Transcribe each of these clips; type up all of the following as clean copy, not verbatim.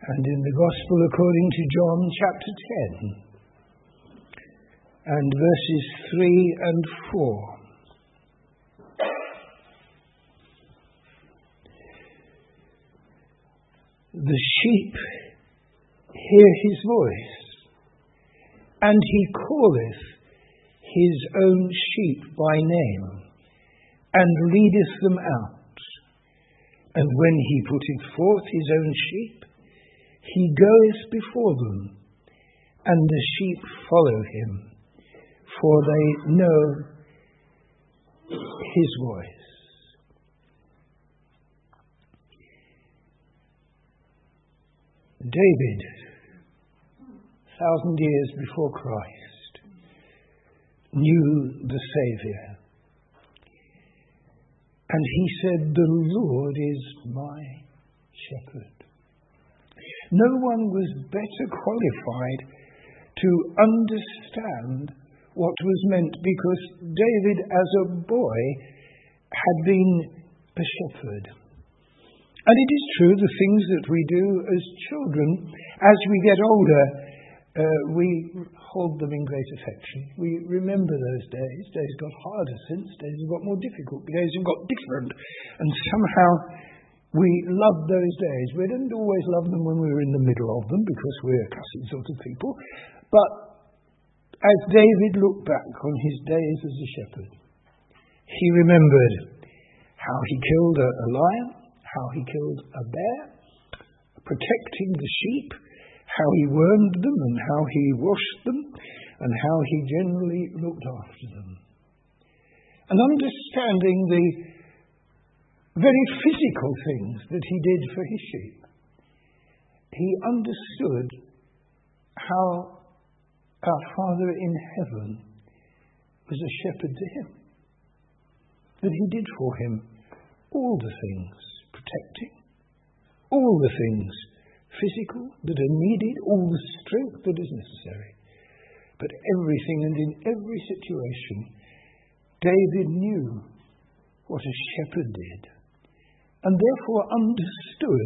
And in the Gospel according to John chapter 10 and verses 3 and 4. The sheep hear his voice, and he calleth his own sheep by name, and leadeth them out. And when he putteth forth his own sheep, he goeth before them, and the sheep follow him, for they know his voice. David, 1,000 years before Christ, knew the Saviour. And he said, "The Lord is my shepherd." No one was better qualified to understand what was meant, because David, as a boy, had been a shepherd. And it is true, the things that we do as children, as we get older, we hold them in great affection. We remember those days. Days got harder since. Days have got more difficult. Days have got different. And somehow we love those days. We didn't always love them when we were in the middle of them, because we're cussy sort of people. But as David looked back on his days as a shepherd, he remembered how he killed a lion, how he killed a bear, protecting the sheep, how he wormed them and how he washed them, and how he generally looked after them. And understanding the very physical things that he did for his sheep, he understood how our Father in heaven was a shepherd to him, that he did for him all the things protecting, all the things physical that are needed, all the strength that is necessary. But everything and in every situation, David knew what a shepherd did, and therefore understood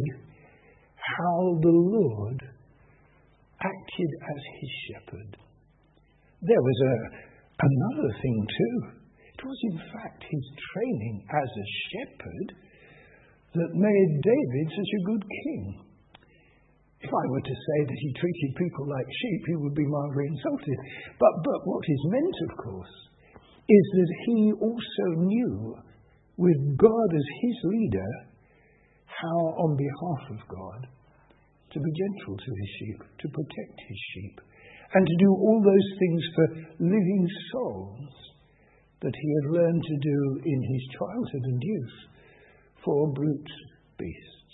how the Lord acted as his shepherd. There was another thing too. It was in fact his training as a shepherd that made David such a good king. If I were to say that he treated people like sheep, he would be mildly insulted. But what is meant, of course, is that he also knew, with God as his leader, how on behalf of God to be gentle to his sheep, to protect his sheep, and to do all those things for living souls that he had learned to do in his childhood and youth for brute beasts.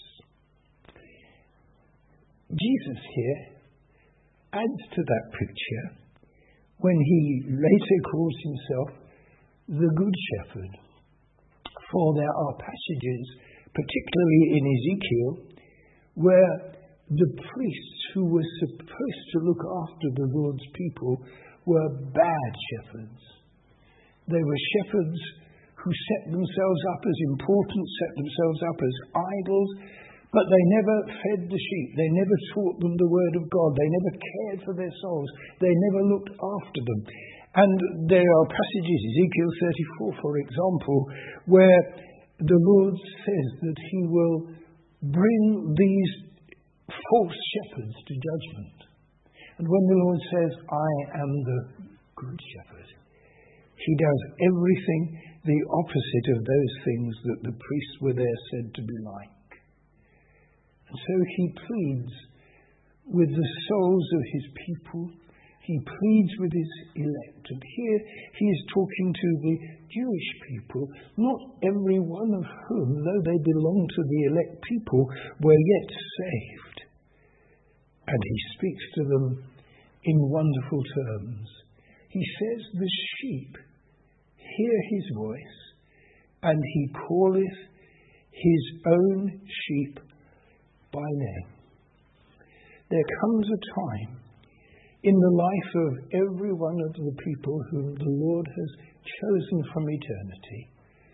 Jesus here adds to that picture when he later calls himself the Good Shepherd. For there are passages, particularly in Ezekiel, where the priests who were supposed to look after the Lord's people were bad shepherds. They were shepherds who set themselves up as important, set themselves up as idols, but they never fed the sheep. They never taught them the word of God. They never cared for their souls. They never looked after them. And there are passages, Ezekiel 34, for example, where the Lord says that he will bring these false shepherds to judgment. And when the Lord says, "I am the Good Shepherd," he does everything the opposite of those things that the priests were there said to be like. And so he pleads with the souls of his people. He pleads with his elect. And here he is talking to the Jewish people, not every one of whom, though they belong to the elect people, were yet saved. And he speaks to them in wonderful terms. He says, "The sheep hear his voice, and he calleth his own sheep by name." There comes a time in the life of every one of the people whom the Lord has chosen from eternity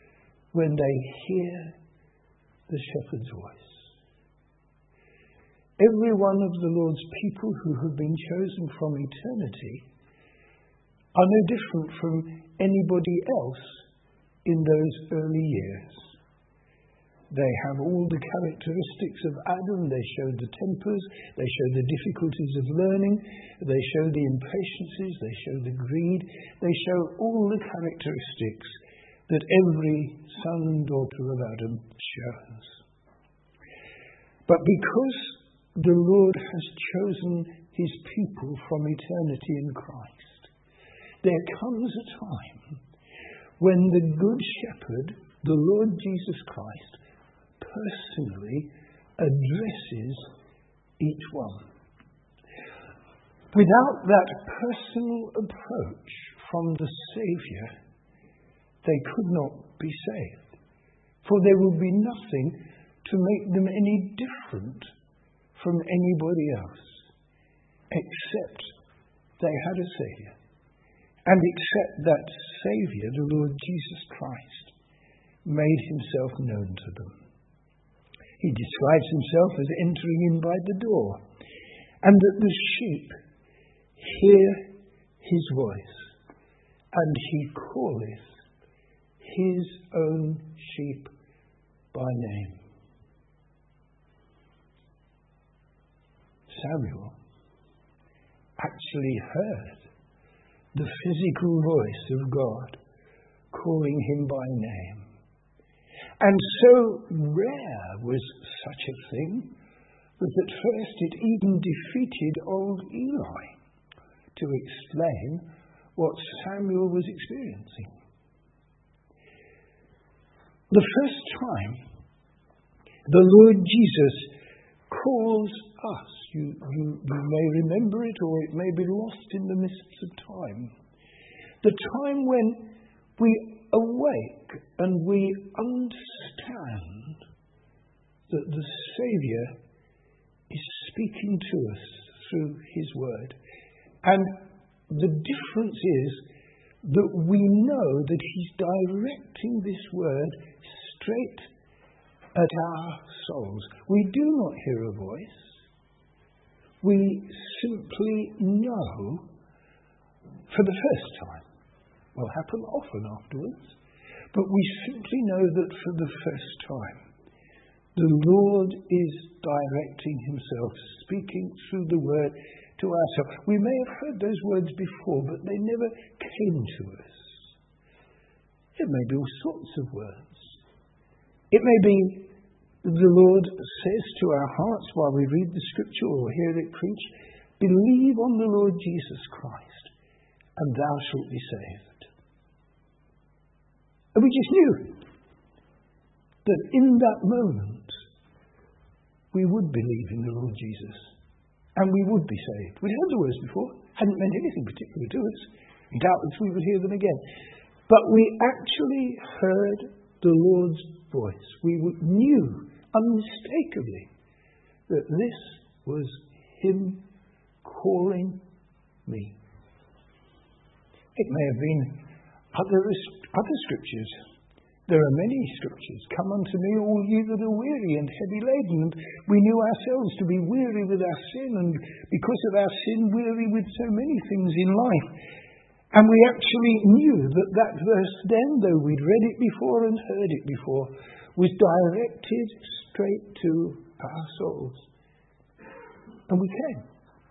when they hear the shepherd's voice. every one of the Lord's people who have been chosen from eternity are no different from anybody else in those early years. They have all the characteristics of Adam. They show the tempers, they show the difficulties of learning, they show the impatiences, they show the greed, they show all the characteristics that every son and daughter of Adam shows. But because the Lord has chosen his people from eternity in Christ, there comes a time when the Good Shepherd, the Lord Jesus Christ, personally addresses each one. Without that personal approach from the Saviour, they could not be saved. For there will be nothing to make them any different from anybody else, except they had a Saviour. And except that Saviour, the Lord Jesus Christ, made himself known to them. He describes himself as entering in by the door, and that the sheep hear his voice, and he calleth his own sheep by name. Samuel actually heard the physical voice of God calling him by name. And so rare was such a thing that at first it even defeated old Eli to explain what Samuel was experiencing. The first time the Lord Jesus calls us, you may remember it or it may be lost in the mists of time, the time when we awake and we understand that the Saviour is speaking to us through his word. And the difference is that we know that he's directing this word straight at our souls. We do not hear a voice. We simply know for the first time. Will happen often afterwards, but we simply know that for the first time the Lord is directing himself, speaking through the word to ourselves. We may have heard those words before, but they never came to us. It may be all sorts of words. It may be the Lord says to our hearts while we read the scripture or hear it preached, believe on the Lord Jesus Christ and thou shalt be saved. And we just knew that in that moment we would believe in the Lord Jesus and we would be saved. We'd heard the words before, hadn't meant anything particular to us. Doubtless we would hear them again. But we actually heard the Lord's voice. We knew unmistakably that this was him calling me. It may have been other scriptures. There are many scriptures. Come unto me, all ye that are weary and heavy laden. And we knew ourselves to be weary with our sin, and because of our sin, weary with so many things in life. And we actually knew that that verse then, though we'd read it before and heard it before, was directed straight to our souls. And we came.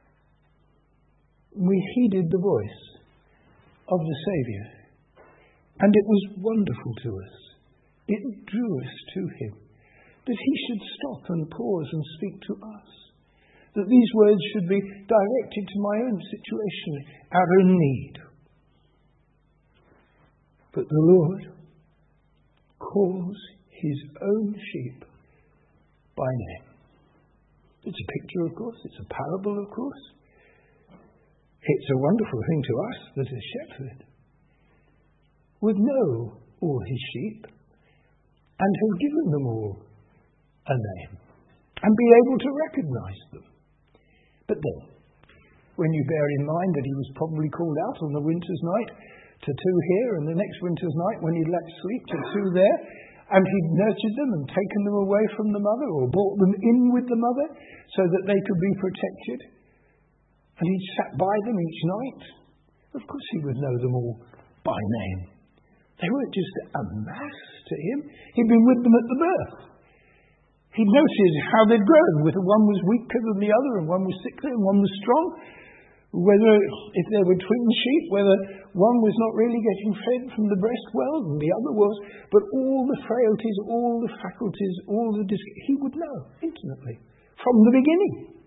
We heeded the voice of the Saviour. And it was wonderful to us. It drew us to him. That he should stop and pause and speak to us. That these words should be directed to my own situation, our own need. But the Lord calls his own sheep by name. It's a picture, of course. It's a parable, of course. It's a wonderful thing to us that a shepherd would know all his sheep and have given them all a name and be able to recognize them. But then, when you bear in mind that he was probably called out on the winter's night to two here, and the next winter's night when he left sleep to two there, And he'd nurtured them and taken them away from the mother or brought them in with the mother so that they could be protected. And he'd sat by them each night. Of course he would know them all by name. They weren't just a mass to him. He'd been with them at the birth. He'd noted how they'd grown, whether one was weaker than the other and one was sickly and one was strong, whether if there were twin sheep, whether one was not really getting fed from the breast well and the other was, but all the frailties, all the faculties, he would know intimately from the beginning.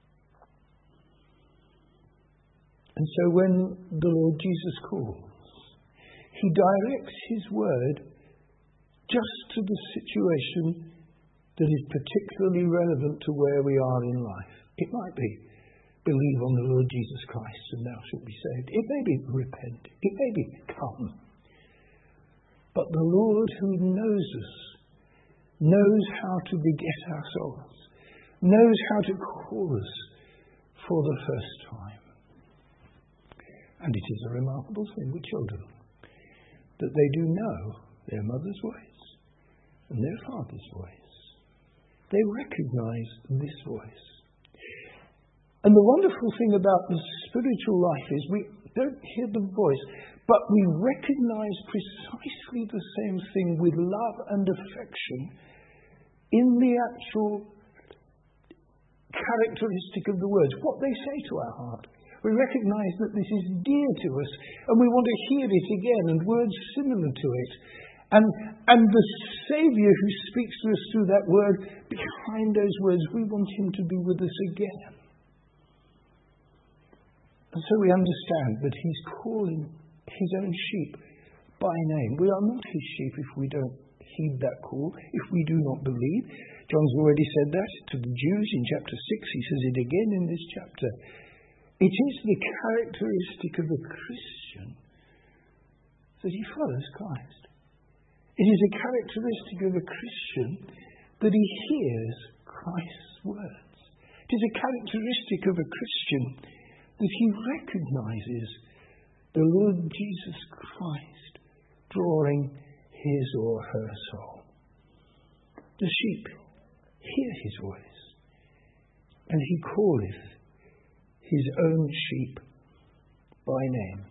And so when the Lord Jesus calls, he directs his word just to the situation that is particularly relevant to where we are in life. It might be, believe on the Lord Jesus Christ and thou shalt be saved. It may be, repent. It may be, come. But the Lord who knows us, knows how to beget our souls, knows how to call us for the first time. And it is a remarkable thing with children, that they do know their mother's voice and their father's voice. They recognize this voice. And the wonderful thing about the spiritual life is we don't hear the voice, but we recognize precisely the same thing with love and affection in the actual characteristic of the words, what they say to our heart. We recognize that this is dear to us, and we want to hear it again, and words similar to it. And the Saviour who speaks to us through that word, behind those words, we want him to be with us again. And so we understand that he's calling his own sheep by name. We are not his sheep if we don't heed that call, if we do not believe. John's already said that to the Jews in chapter 6. He says it again in this chapter. It is the characteristic of a Christian that he follows Christ. It is a characteristic of a Christian that he hears Christ's words. It is a characteristic of a Christian that he recognizes the Lord Jesus Christ drawing his or her soul. The sheep hear his voice, and he calleth his own sheep by name.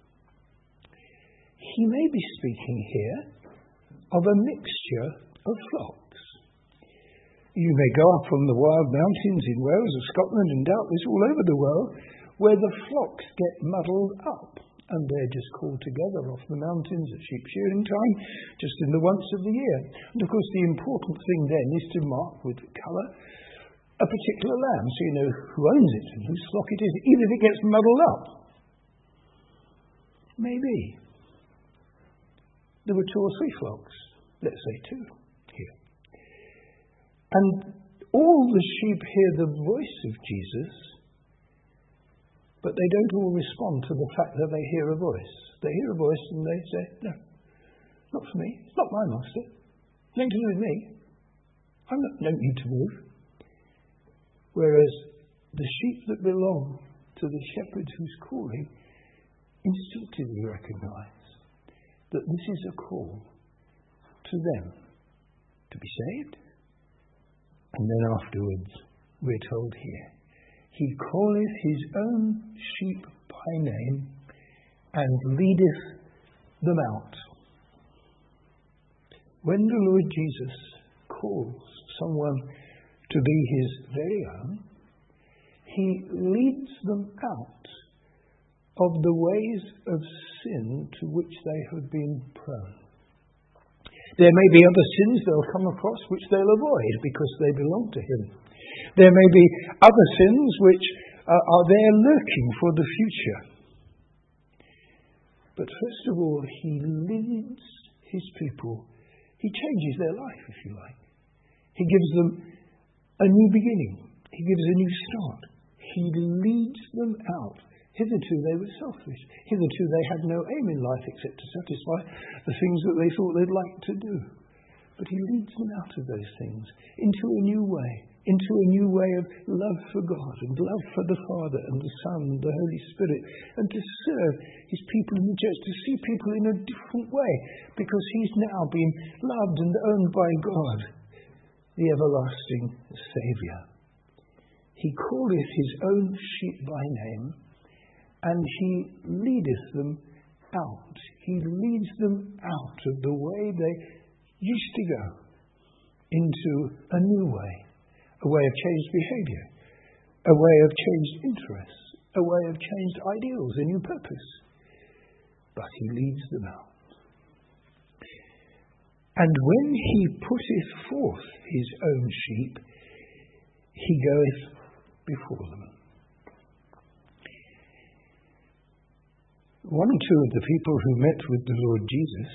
He may be speaking here of a mixture of flocks. You may go up on the wild mountains in Wales or Scotland and doubtless all over the world where the flocks get muddled up and they're just called together off the mountains at sheep shearing time, just in the once of the year. And of course the important thing then is to mark with colour a particular lamb, so you know who owns it and whose flock it is, even if it gets muddled up. Maybe there were 2 or 3 flocks, let's say 2 here. And all the sheep hear the voice of Jesus, but they don't all respond to the fact that they hear a voice. They hear a voice and they say, no, not for me. It's not my master. Nothing to do with me. I don't need to move. Whereas the sheep that belong to the shepherd who's calling instinctively recognize that this is a call to them to be saved. And then afterwards, we're told here, he calleth his own sheep by name and leadeth them out. When the Lord Jesus calls someone to be his very own, he leads them out of the ways of sin to which they have been prone. There may be other sins they'll come across which they'll avoid because they belong to him. There may be other sins which are there lurking for the future. But first of all, he leads his people. He changes their life, if you like. He gives them a new beginning. He gives a new start. He leads them out. Hitherto they were selfish. Hitherto they had no aim in life except to satisfy the things that they thought they'd like to do. But he leads them out of those things into a new way, into a new way of love for God and love for the Father and the Son and the Holy Spirit, and to serve his people in the church, to see people in a different way, because he's now been loved and owned by God, the everlasting Saviour. He calleth his own sheep by name, and he leadeth them out. He leads them out of the way they used to go into a new way, a way of changed behaviour, a way of changed interests, a way of changed ideals, a new purpose. But he leads them out. And when he putteth forth his own sheep, he goeth before them. One or two of the people who met with the Lord Jesus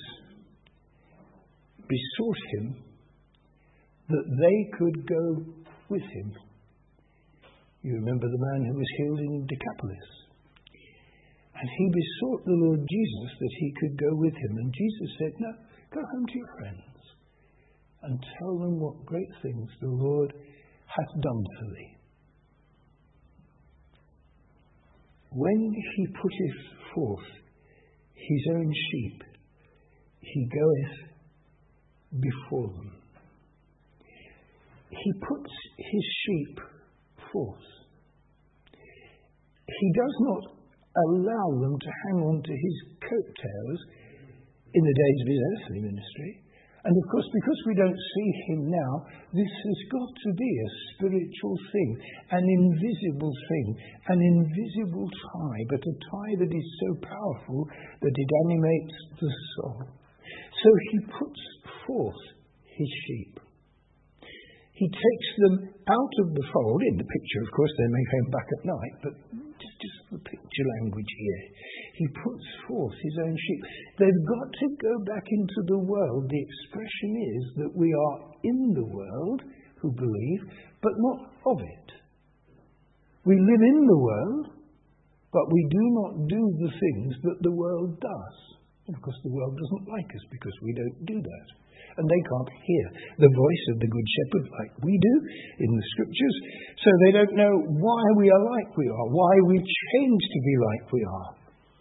besought him that they could go with him. You remember the man who was healed in Decapolis. And he besought the Lord Jesus that he could go with him. And Jesus said, no, go home to your friends and tell them what great things the Lord hath done for thee. When he putteth forth his own sheep, he goeth before them. He puts his sheep forth. He does not allow them to hang on to his coattails in the days of his earthly ministry. And of course, because we don't see him now, this has got to be a spiritual thing, an invisible thing, an invisible tie, but a tie that is so powerful that it animates the soul. So he puts forth his sheep. He takes them out of the fold. In the picture, of course, they may come back at night, but just the picture language here. He puts forth his own sheep. They've got to go back into the world. The expression is that we are in the world who believe, but not of it. We live in the world, but we do not do the things that the world does. And of course, the world doesn't like us because we don't do that. And they can't hear the voice of the Good Shepherd like we do in the Scriptures. So they don't know why we are like we are, why we change to be like we are.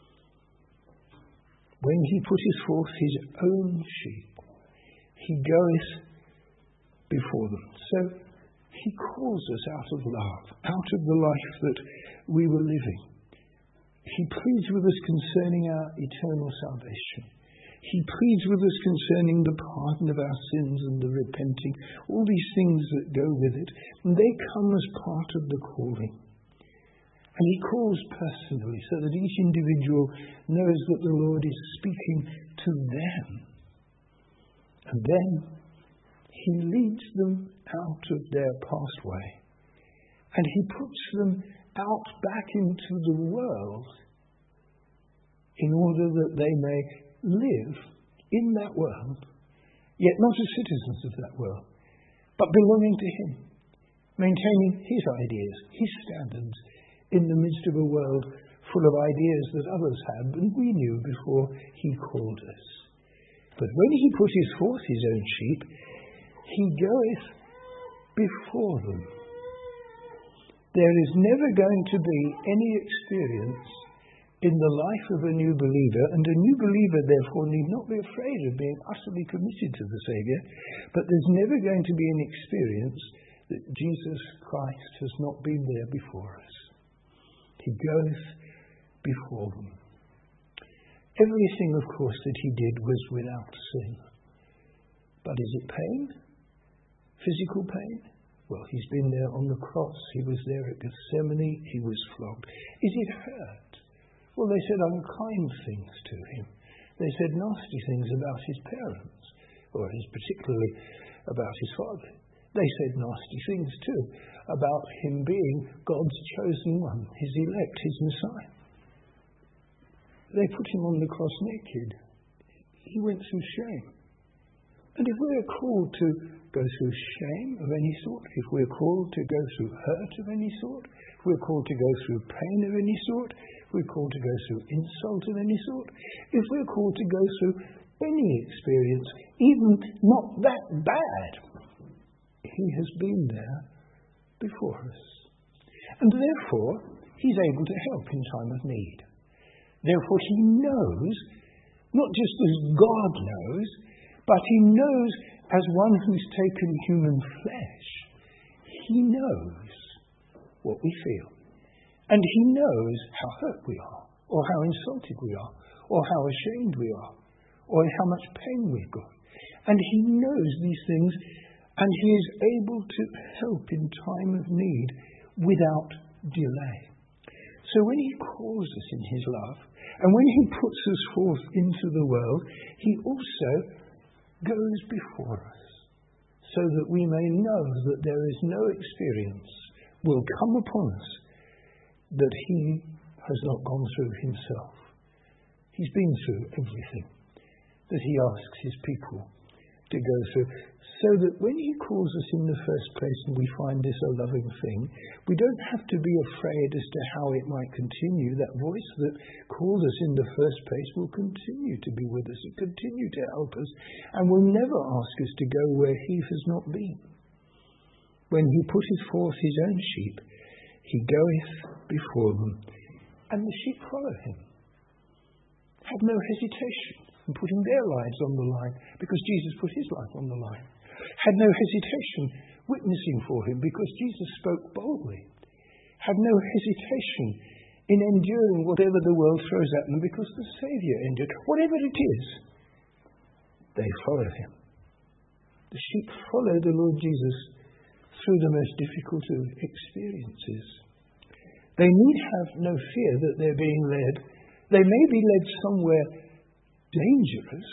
When he putteth forth his own sheep, he goeth before them. So he calls us out of love, out of the life that we were living. He pleads with us concerning our eternal salvation. He pleads with us concerning the pardon of our sins and the repenting, all these things that go with it. And they come as part of the calling. And he calls personally so that each individual knows that the Lord is speaking to them. And then he leads them out of their past way. And he puts them out back into the world in order that they may live in that world, yet not as citizens of that world, but belonging to him, maintaining his ideas, his standards, in the midst of a world full of ideas that others had and we knew before he called us. But when he putteth forth his own sheep, he goeth before them. There is never going to be any experience in the life of a new believer, and a new believer therefore need not be afraid of being utterly committed to the Saviour, but there's never going to be an experience that Jesus Christ has not been there before us. He goes before them. Everything, of course, that he did was without sin. But is it pain? Physical pain? Well, he's been there on the cross. He was there at Gethsemane. He was flogged. Is it hurt? Well, they said unkind things to him. They said nasty things about his parents, or particularly about his father. They said nasty things too about him being God's chosen one, his elect, his Messiah. They put him on the cross naked. He went through shame. And if we're called to go through shame of any sort, if we're called to go through hurt of any sort, if we're called to go through pain of any sort, if we're called to go through insult of any sort, if we're called to go through any experience, even not that bad, he has been there before us. And therefore, he's able to help in time of need. Therefore, he knows, not just as God knows, but he knows as one who's taken human flesh. He knows what we feel. And he knows how hurt we are, or how insulted we are, or how ashamed we are, or how much pain we've got. And he knows these things, and he is able to help in time of need without delay. So when he calls us in his love, and when he puts us forth into the world, he also goes before us, so that we may know that there is no experience will come upon us that he has not gone through himself. He's been through everything that he asks his people to go through, so that when he calls us in the first place and we find this a loving thing, we don't have to be afraid as to how it might continue. That voice that called us in the first place will continue to be with us and continue to help us, and will never ask us to go where he has not been. When he putteth forth his own sheep, he goeth before them, and the sheep follow him. Have no hesitation in putting their lives on the line, because Jesus put his life on the line. Had no hesitation witnessing for him, because Jesus spoke boldly. Had no hesitation in enduring whatever the world throws at them, because the Saviour endured. Whatever it is, they follow him. The sheep follow the Lord Jesus through the most difficult of experiences. They need have no fear that they're being led. They may be led somewhere dangerous,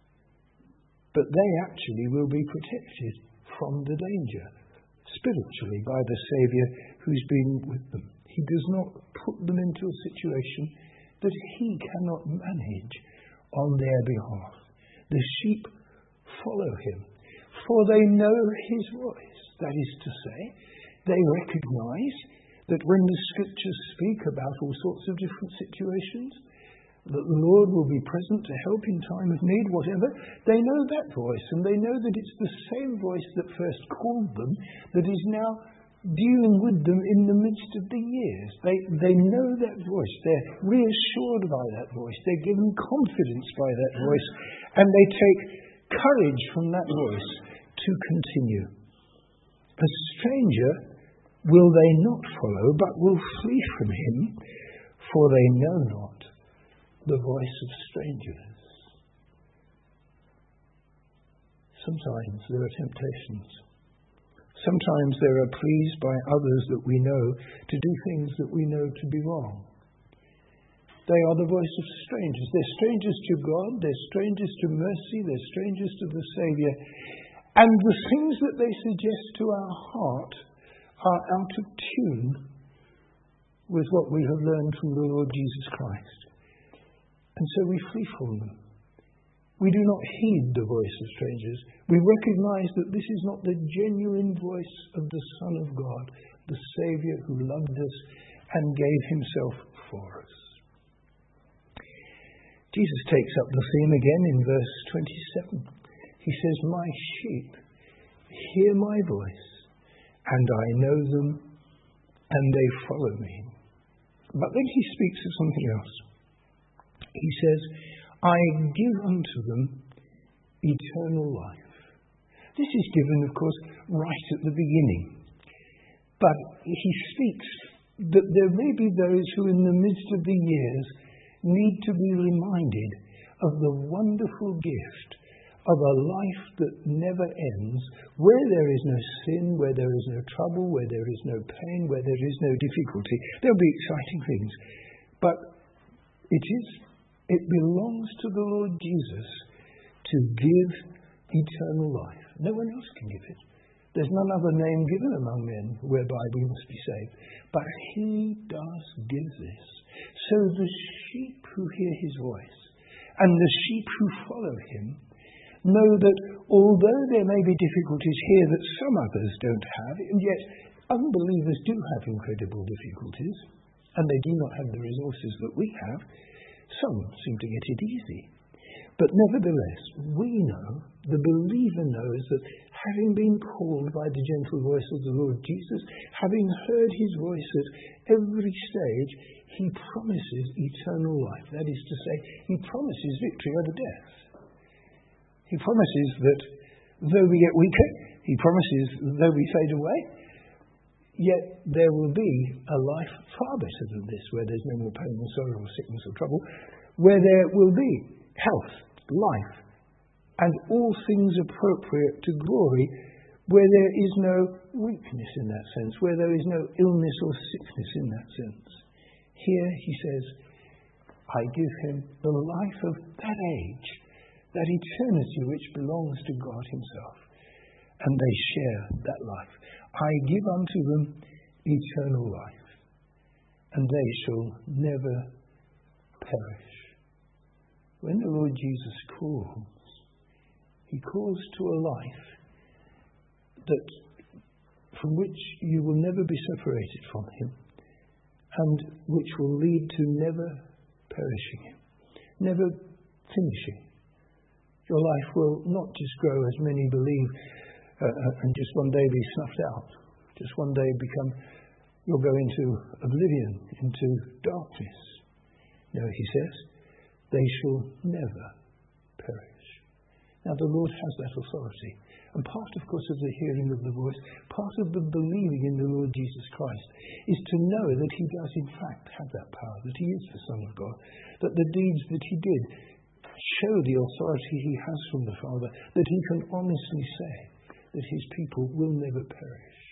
but they actually will be protected from the danger spiritually by the Saviour who's been with them. He does not put them into a situation that he cannot manage on their behalf. The sheep follow him, for they know his voice. That is to say, they recognise that when the Scriptures speak about all sorts of different situations, that the Lord will be present to help in time of need, whatever. They know that voice, and they know that it's the same voice that first called them that is now dealing with them in the midst of the years. They know that voice. They're reassured by that voice. They're given confidence by that voice, and they take courage from that voice to continue. A stranger will they not follow, but will flee from him, for they know not the voice of strangers. Sometimes there are temptations. Sometimes there are pleas by others that we know to do things that we know to be wrong. They are the voice of strangers. They're strangers to God, they're strangers to mercy, they're strangers to the Saviour. And the things that they suggest to our heart are out of tune with what we have learned from the Lord Jesus Christ. And so we flee from them. We do not heed the voice of strangers. We recognise that this is not the genuine voice of the Son of God, the Saviour who loved us and gave himself for us. Jesus takes up the theme again in verse 27. He says, "My sheep hear my voice, and I know them, and they follow me." But then he speaks of something else. He says, "I give unto them eternal life." This is given, of course, right at the beginning. But he speaks that there may be those who in the midst of the years need to be reminded of the wonderful gift of a life that never ends, where there is no sin, where there is no trouble, where there is no pain, where there is no difficulty. There'll be exciting things. But it belongs to the Lord Jesus to give eternal life. No one else can give it. There's none other name given among men whereby we must be saved. But he does give this. So the sheep who hear his voice and the sheep who follow him know that although there may be difficulties here that some others don't have, and yet unbelievers do have incredible difficulties, and they do not have the resources that we have, some seem to get it easy. But nevertheless, we know, the believer knows that having been called by the gentle voice of the Lord Jesus, having heard his voice at every stage, he promises eternal life. That is to say, he promises victory over death. He promises that though we get weaker, he promises though we fade away, yet there will be a life far better than this, where there's no more pain or sorrow or sickness or trouble, where there will be health, life, and all things appropriate to glory, where there is no weakness in that sense, where there is no illness or sickness in that sense. Here he says, I give him the life of that age, that eternity which belongs to God himself, and they share that life. I give unto them eternal life, and they shall never perish. When the Lord Jesus calls, he calls to a life that from which you will never be separated from him, and which will lead to never perishing, never finishing. Your life will not just grow, as many believe, and just one day be snuffed out. Just one day you'll go into oblivion, into darkness. No, he says, they shall never perish. Now the Lord has that authority. And part, of course, of the hearing of the voice, part of the believing in the Lord Jesus Christ, is to know that he does in fact have that power, that he is the Son of God, that the deeds that he did show the authority he has from the Father, that he can honestly say that his people will never perish.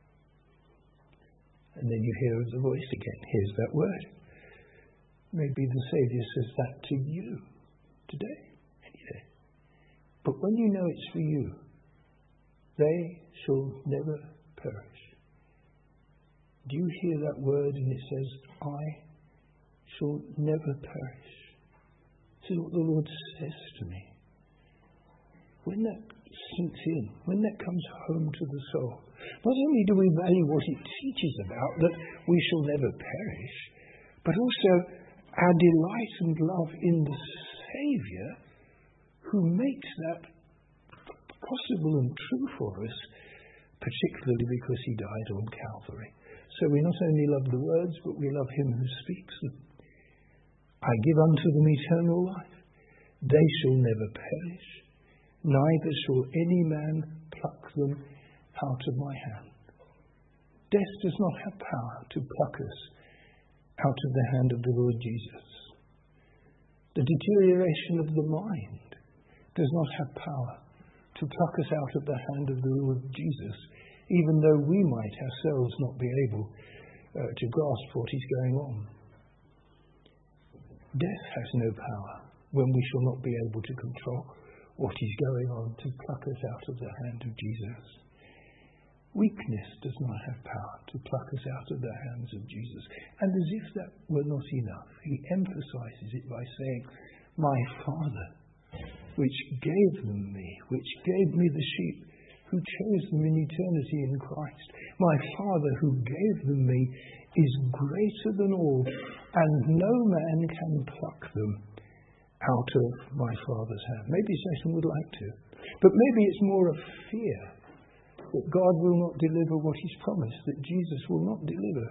And then you hear the voice again. Here's that word. Maybe the Saviour says that to you today, any day. But when you know it's for you, they shall never perish. Do you hear that word? And it says, I shall never perish. This is what the Lord says to me. When that sinks in, when that comes home to the soul, not only do we value what it teaches about, that we shall never perish, but also our delight and love in the Saviour who makes that possible and true for us, particularly because he died on Calvary. So we not only love the words, but we love him who speaks them. I give unto them eternal life. They shall never perish, neither shall any man pluck them out of my hand. Death does not have power to pluck us out of the hand of the Lord Jesus. The deterioration of the mind does not have power to pluck us out of the hand of the Lord Jesus, even though we might ourselves not be able to grasp what is going on. Death has no power when we shall not be able to control what is going on to pluck us out of the hand of Jesus. Weakness does not have power to pluck us out of the hands of Jesus. And as if that were not enough, he emphasizes it by saying, my Father, which gave them me, which gave me the sheep, who chose them in eternity in Christ. My Father who gave them me is greater than all, and no man can pluck them out of my Father's hand. Maybe Satan would like to, but maybe it's more a fear that God will not deliver what he's promised, that Jesus will not deliver.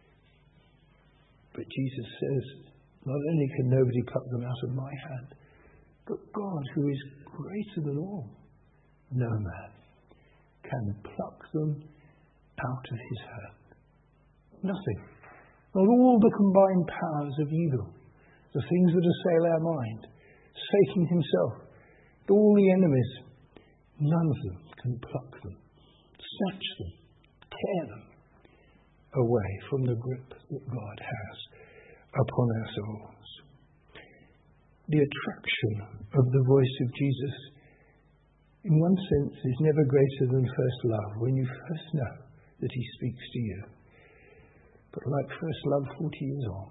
But Jesus says, not only can nobody pluck them out of my hand, but God, who is greater than all, no man can pluck them out of his hand. Nothing. Not all the combined powers of evil, the things that assail our mind, Satan himself, all the enemies, none of them can pluck them, snatch them, tear them away from the grip that God has upon our souls. The attraction of the voice of Jesus, in one sense, is never greater than first love, when you first know that he speaks to you. But like first love 40 years on,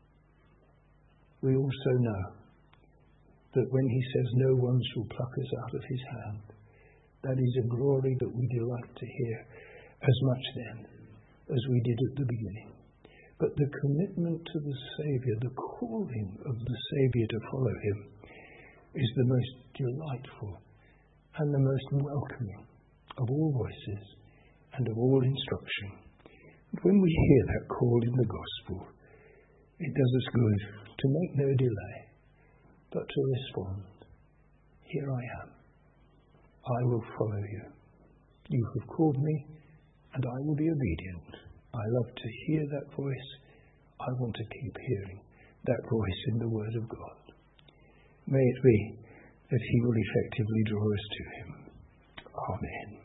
we also know that when he says no one shall pluck us out of his hand, that is a glory that we delight to hear as much then as we did at the beginning. But the commitment to the Saviour, the calling of the Saviour to follow him, is the most delightful and the most welcoming of all voices and of all instruction. And when we hear that call in the gospel, it does us good to make no delay, but to respond. Here I am. I will follow you. You have called me, and I will be obedient. I love to hear that voice. I want to keep hearing that voice in the Word of God. May it be that He will effectively draw us to Him. Amen.